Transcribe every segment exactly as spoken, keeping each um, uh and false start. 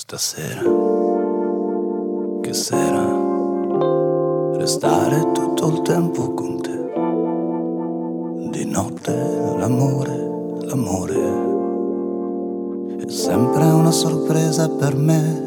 Stasera, che sera, restare tutto il tempo con te. Di notte l'amore, l'amore è sempre una sorpresa per me.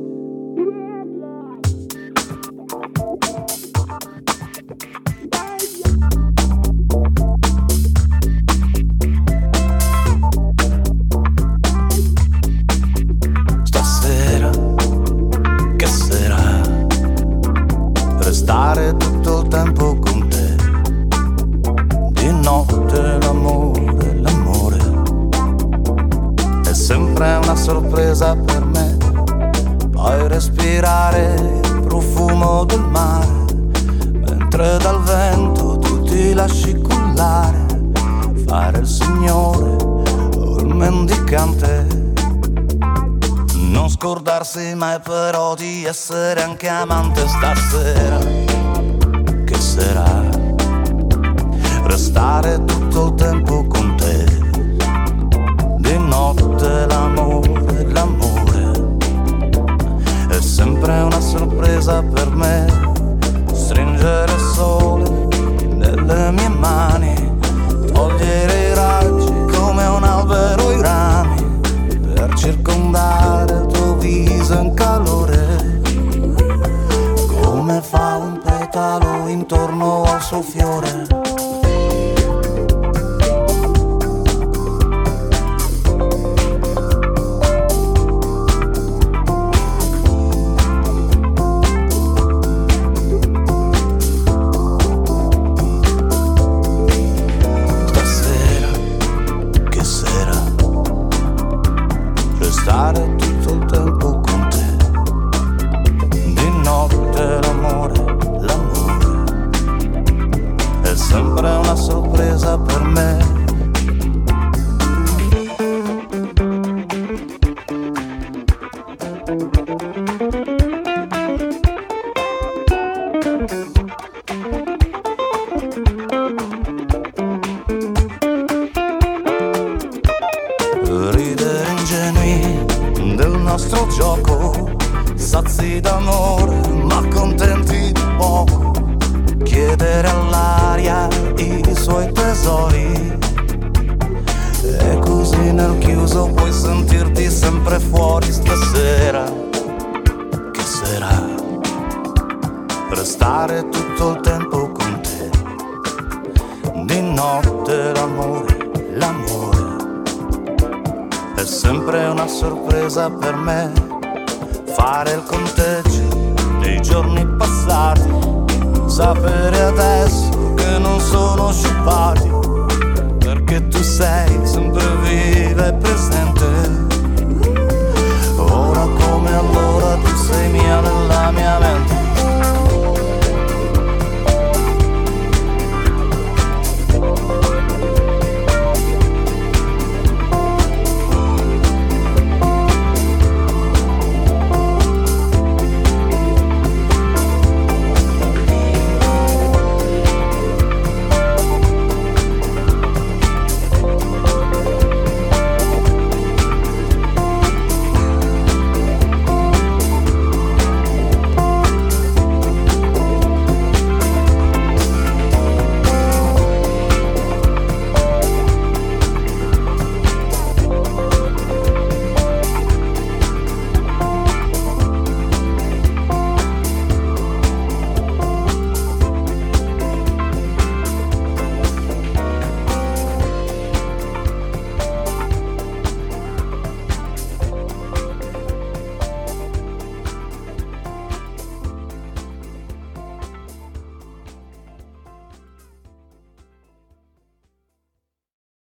Stare tutto il tempo con te. Di notte l'amore, l'amore è sempre una sorpresa per me. Poi respirare il profumo del mare, mentre dal vento tu ti lasci cullare. Fare il signore o il mendicante, non scordarsi mai però di essere anche amante. Stasera, che sarà? Restare tutto il tempo con te. Di notte l'amore, l'amore è sempre una sorpresa per me. Stringere il sole nelle mie mani, togliere i raggi come un albero i rami, per circondare il tuo viso in calore, come fa un petalo intorno al suo fiore. Stare tutto il tempo con te. Di notte l'amore, l'amore è sempre una sorpresa per me. Ridere ingenui del nostro gioco, sazi d'amore ma contenti di poco. Chiedere all'aria i suoi tesori, e così nel chiuso puoi sentirti sempre fuori. Stasera, che sarà? Restare tutto il tempo con te. Di notte l'amore, l'amore è sempre una sorpresa per me. Fare il conteggio dei giorni passati, sapere adesso che non sono sciupati, perché tu sei sempre viva e presente